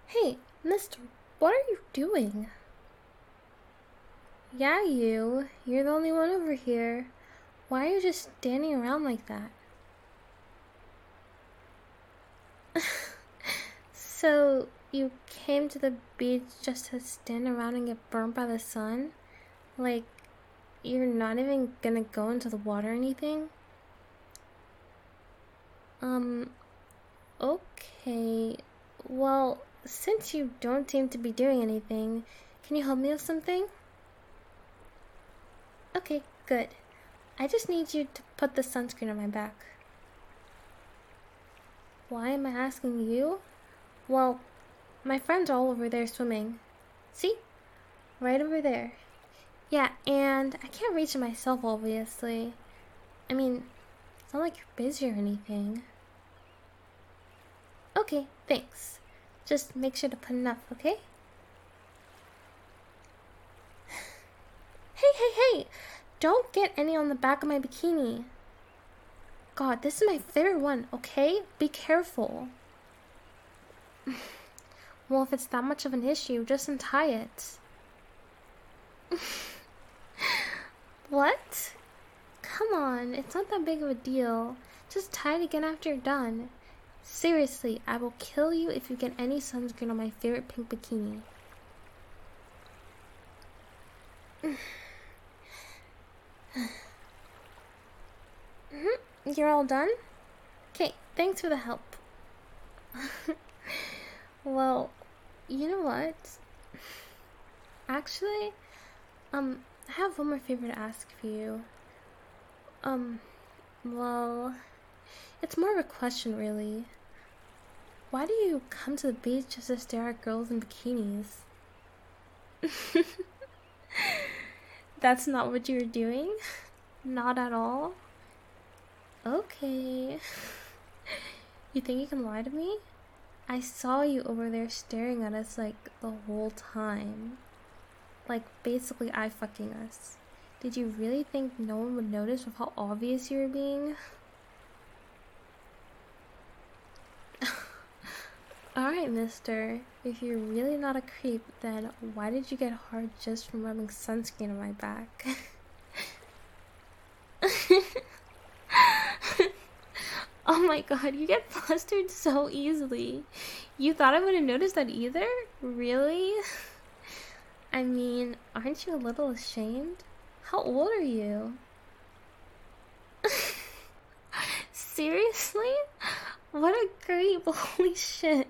Hey, mister, what are you doing? Yeah, you. You're the only one over here. Why are you just standing around like that? So, you came to the beach just to stand around and get burnt by the sun? Like, you're not even gonna go into the water or anything? Um, okay. Well, since you don't seem to be doing anything, can you help me with something? Okay, good. I just need you to put the sunscreen on my back. Why am I asking you? Well, my friends are all over there swimming. See? Right over there. Yeah, and I can't reach it myself, obviously. I mean, it's not like you're busy or anything. Okay, thanks. Just make sure to put enough, okay? Hey! Don't get any on the back of my bikini. God, this is my favorite one, okay? Be careful. Well, if it's that much of an issue, just untie it. What? Come on, it's not that big of a deal. Just tie it again after you're done. Seriously, I will kill you if you get any sunscreen on my favorite pink bikini. You're all done? Okay, thanks for the help. Well, you know what? Actually, I have one more favor to ask for you. Um, well, it's more of a question, really. Why do you come to the beach just to stare at girls in bikinis? That's not what you were doing? Not at all? Okay. You think you can lie to me? I saw you over there staring at us like the whole time. Like basically eye fucking us. Did you really think no one would notice with how obvious you were being? Alright, mister. If you're really not a creep, then why did you get hard just from rubbing sunscreen on my back? Oh my god, you get flustered so easily. You thought I wouldn't notice that either? Really? I mean, aren't you a little ashamed? How old are you? Seriously? What a creep, holy shit.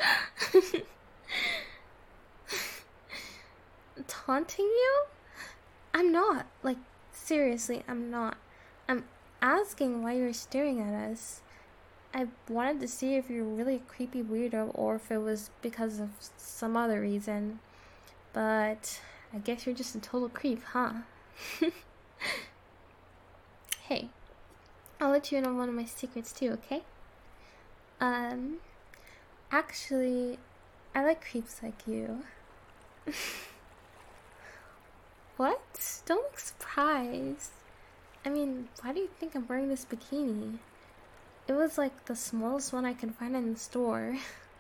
Taunting you? I'm not. Like, seriously, I'm not. I'm asking why you're staring at us. I wanted to see if you're really a creepy weirdo or if it was because of some other reason. But I guess you're just a total creep, huh? Hey, I'll let you in on one of my secrets too, okay? Um, actually, I like creeps like you. What? Don't look surprised. I mean, why do you think I'm wearing this bikini? It was like the smallest one I could find in the store.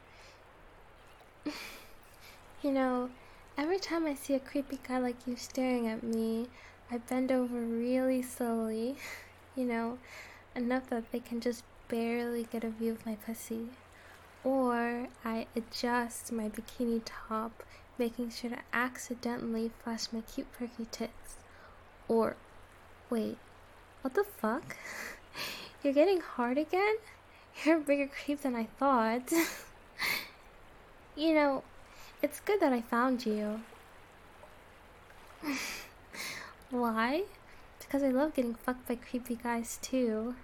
You know, every time I see a creepy guy like you staring at me, I bend over really slowly, you know, enough that they can just barely get a view of my pussy. Or I adjust my bikini top, making sure to accidentally flash my cute perky tits. Or, wait, what the fuck? You're getting hard again? You're a bigger creep than I thought. You know, it's good that I found you. Why? Because I love getting fucked by creepy guys too.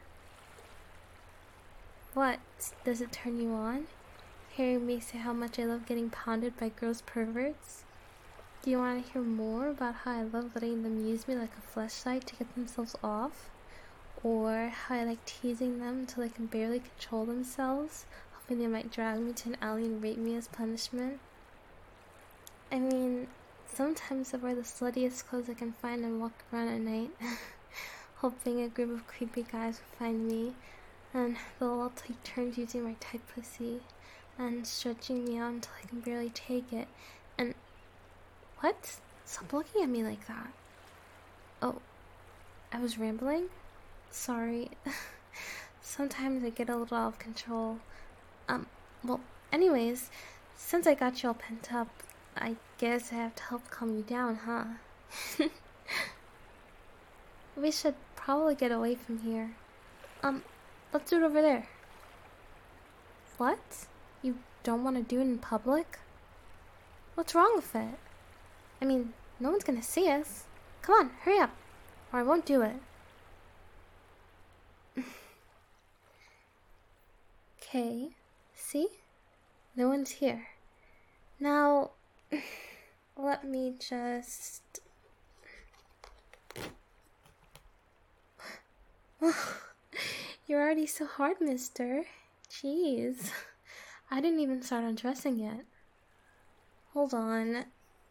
What? Does it turn you on? Hearing me say how much I love getting pounded by girls perverts? Do you want to hear more about how I love letting them use me like a fleshlight to get themselves off? Or how I like teasing them until they can barely control themselves, hoping they might drag me to an alley and rape me as punishment? I mean, sometimes I wear the sluttiest clothes I can find and walk around at night, hoping a group of creepy guys will find me, and they'll all take turns using my tight pussy. and stretching me out until I can barely take it. And what? Stop looking at me like that. Oh, I was rambling? Sorry. Sometimes I get a little out of control. Well, anyways, since I got you all pent up, I guess I have to help calm you down, huh? We should probably get away from here. Let's do it over there. What? You don't want to do it in public? What's wrong with it? I mean, no one's gonna see us. Come on, hurry up, or I won't do it. Okay, see? No one's here. Now, let me just... You're already so hard, mister. Jeez. I didn't even start undressing yet. Hold on.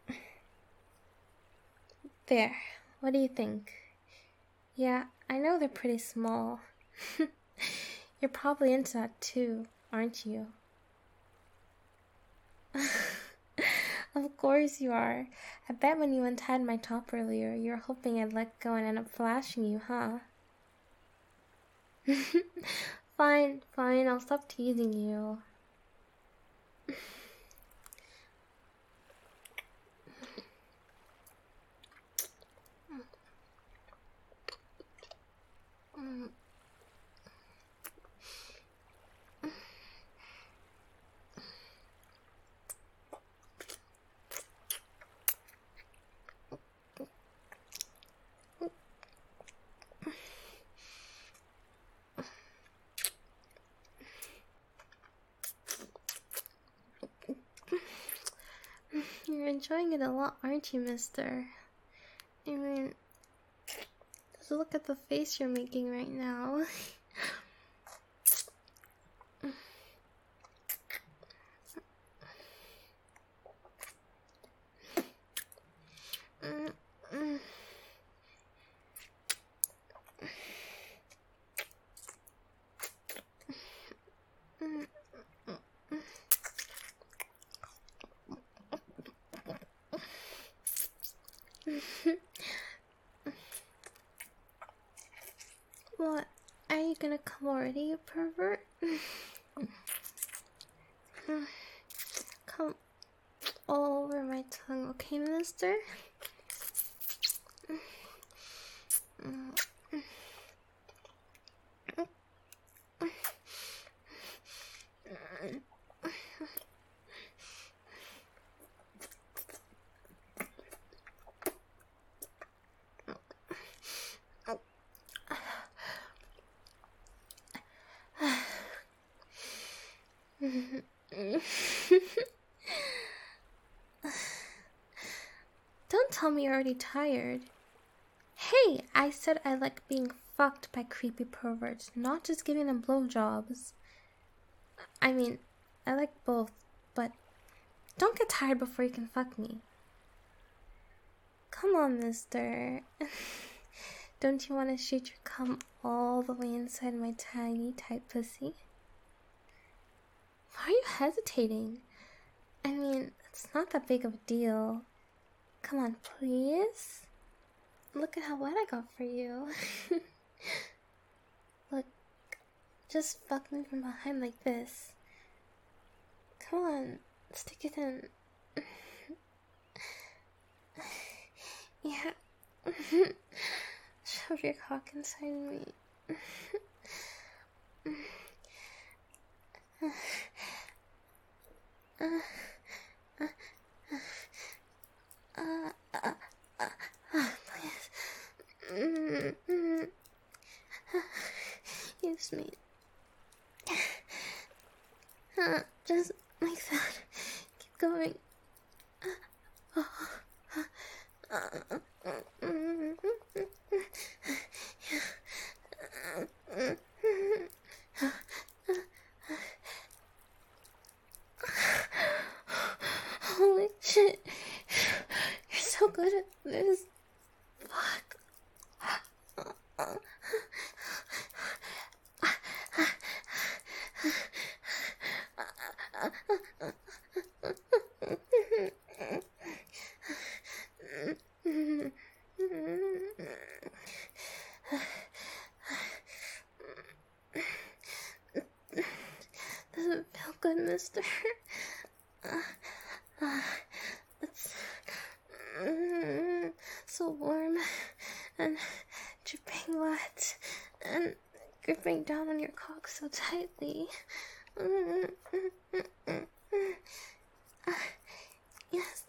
There. What do you think? Yeah, I know they're pretty small. You're probably into that too, aren't you? Of course you are. I bet when you untied my top earlier, you were hoping I'd let go and end up flashing you, huh? Fine, I'll stop teasing you. You're enjoying it a lot, aren't you, mister? I mean, just look at the face you're making right now. What? Are you gonna come already, you pervert? Come all over my tongue, okay, mister? Don't tell me you're already tired. Hey, I said I like being fucked by creepy perverts, not just giving them blowjobs. I mean, I like both, but don't get tired before you can fuck me. Come on, mister. Don't you want to shoot your cum all the way inside my tiny, tight pussy? Why are you hesitating? I mean, it's not that big of a deal. Come on, please. Look at how wet I got for you. Look, just fuck me from behind like this. Come on, stick it in. Yeah. Shove your cock inside me. Please. Use me. Just like that. Keep going. Holy shit. You're so good at this. Fuck. mister. It's so warm and dripping wet and gripping down on your cock so tightly. Yes.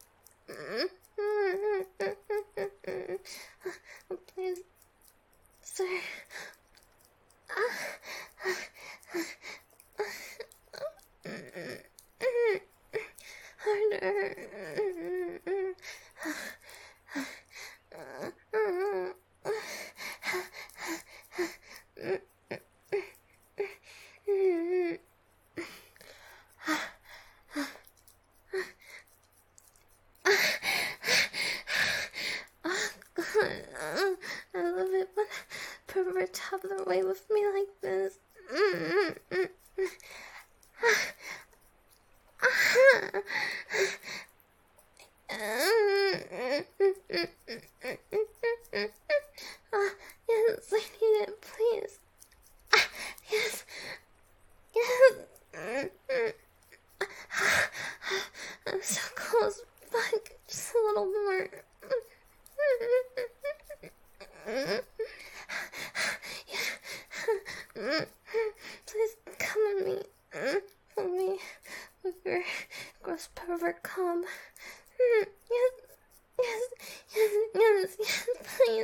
Please, sir. Harder. I love it when perverts have their way with me like this. Yes, I need it, please. Yes, yes. I'm so close. Fuck, just a little more. Please come at me. For me. With your gross pervert cum. Yes, yes, yes, yes, yes, please.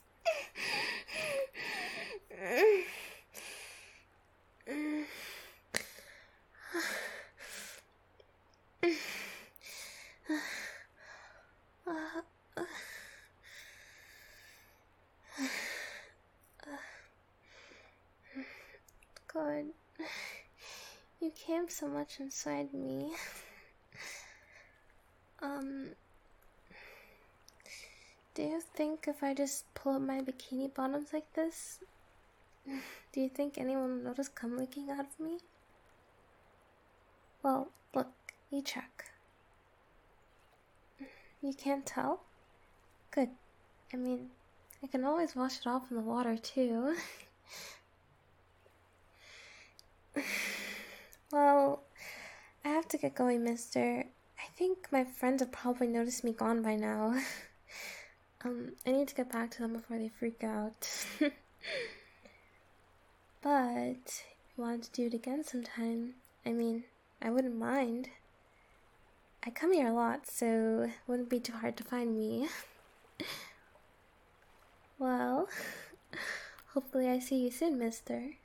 God, you came so much inside me. Do you think if I just pull up my bikini bottoms like this, do you think anyone will notice cum leaking out of me? Well, look, you check. You can't tell? Good. I mean, I can always wash it off in the water, too. Well, I have to get going, mister. I think my friends have probably noticed me gone by now. I need to get back to them before they freak out. But, if you wanted to do it again sometime, I mean, I wouldn't mind. I come here a lot, so it wouldn't be too hard to find me. Well, hopefully I see you soon, mister.